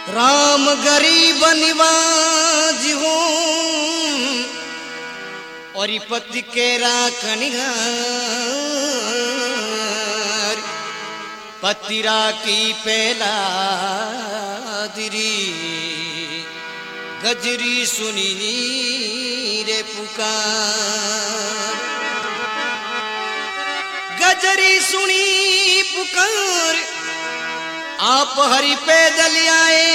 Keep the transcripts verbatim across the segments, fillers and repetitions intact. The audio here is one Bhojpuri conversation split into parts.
राम गरीब निवाज हूँ और पति के राखनिहार पति राखी पहला दिरी गजरी सुनी रे पुकार गजरी सुनी पुकार आप हरि पैदल आए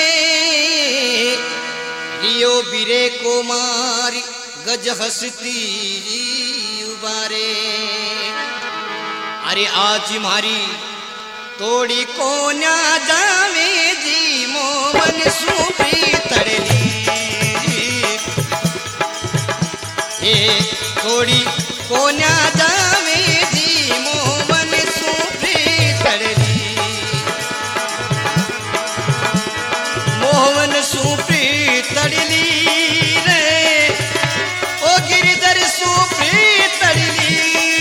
लियो बिरे को मारी गज हंसती उबारे अरे आज मारी तोड़ी को न्या जावे जी मोहन सूपी तड़ली ए तोड़ी को न्या जावे जी मोहन सूपी तड़ली मोहन सूपी तड़ली रे ओ गिरधर सूपी तड़ली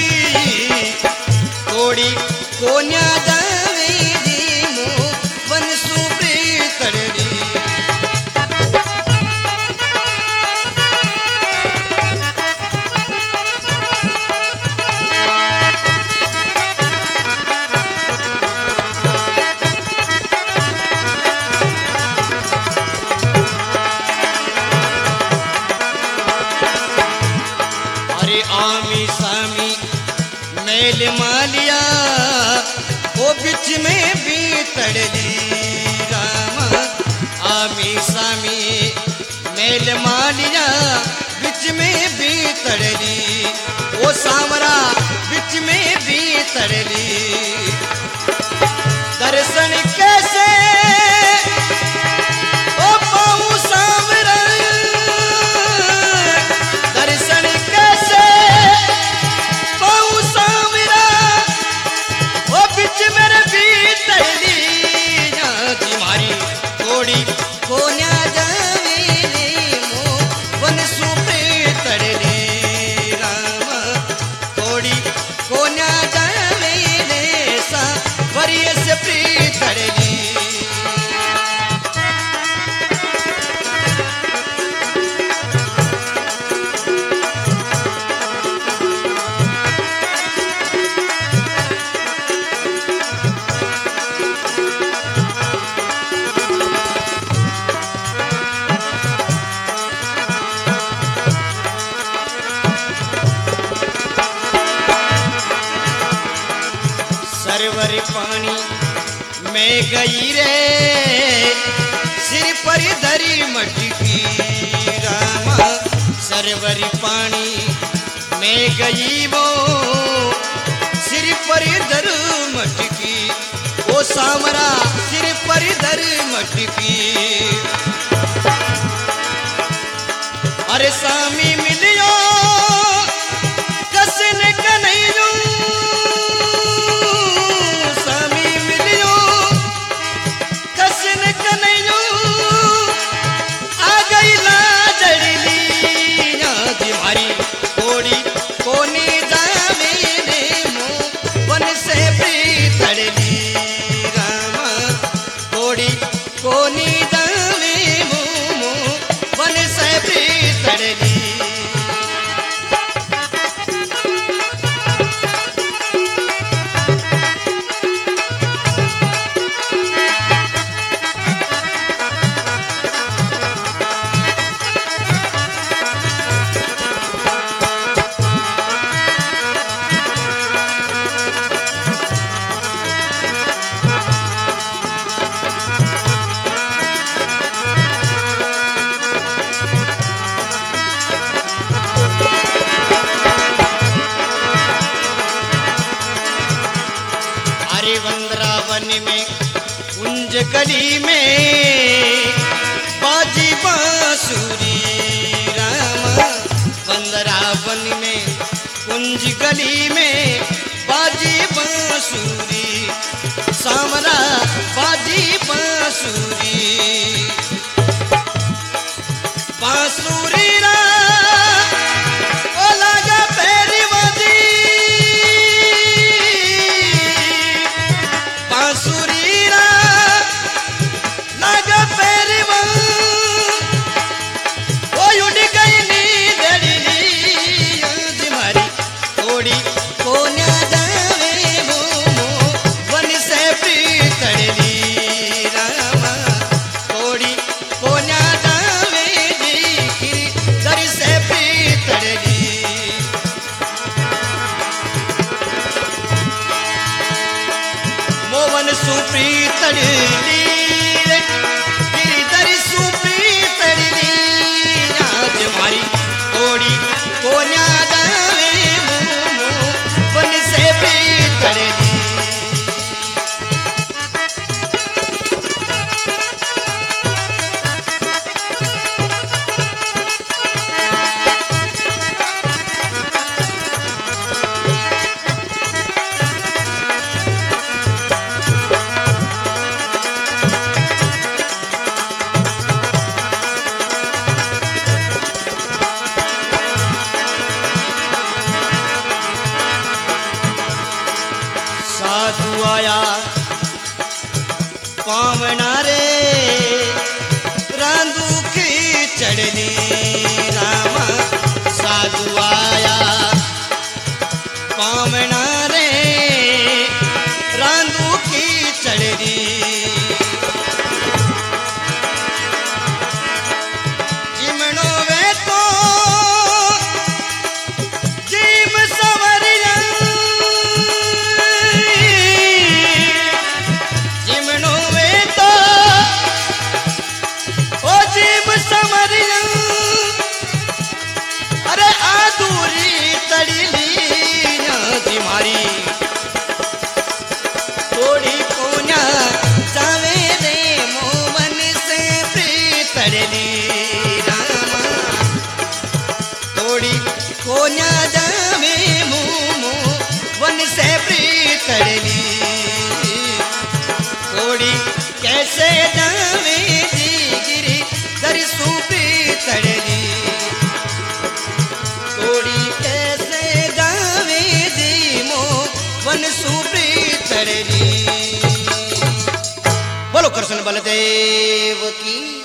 तोड़ी कोन्या जावे जी मोहन सूपी तड़ली आमी सामी मेल मालिया वो बिच में भी तड़ली रामा आमी सामी मेल मालिया बिच में भी तड़ली वो सामरा बिच में भी तड़ली दर्शन कैसे ओ पाऊं सामरा दर्शन कैसे पाऊं सामरा ओ बिच मेरे भी तड़ली जी मारी थोड़ी कोन्या जावे रे मो वन सूपे तड़ली रामा थोड़ी कोन्या जावे रे सा वरिय से प्री तड़ली सरवर पानी में गई रे सिर पर धरी मटकी रामा सरवर पानी में गई वो सिर पर धर मटकी वो सामरा सिर पर धर मटकी अरे सामी मिलियो कसन कन्हैया कोनी जावे मोमो वन से भी तड़ली वृंदावन में कुंज गली में बाजी बांसुरी रामा वृंदावन में कुंज गली में बाजी बांसुरी सामरा बाजी बांसुरी बांसुरी रा ओ लगा पैरी बाजी बांसुरी रा लगा पैरी सुपी तड़ली रे गिरधर सुपी तड़ली आज मारी तोड़ी कोन्या जावे मुमो वन से भी तड़ली साधु आया पावना रे रांदू की चढ़नी रामा साधु आया पावना रे रांदू की चढ़नी जिमनो वे तो जिम सवरिया जिमनो वे तो ओ जिम समरिया अरे आधूरी तड़ली जी मारी थोड़ी कोन्या जावे रे मोमन से प्री तड़ली रामा थोड़ी कोन्या जावे मोमो वन से प्री तड़ली थोड़ी कैसे जावे जी गिरी दर सुपी तड़ली थोड़ी कैसे जावे जी मो वन सुपी तड़ली। बोलो कृष्ण बलदेव की।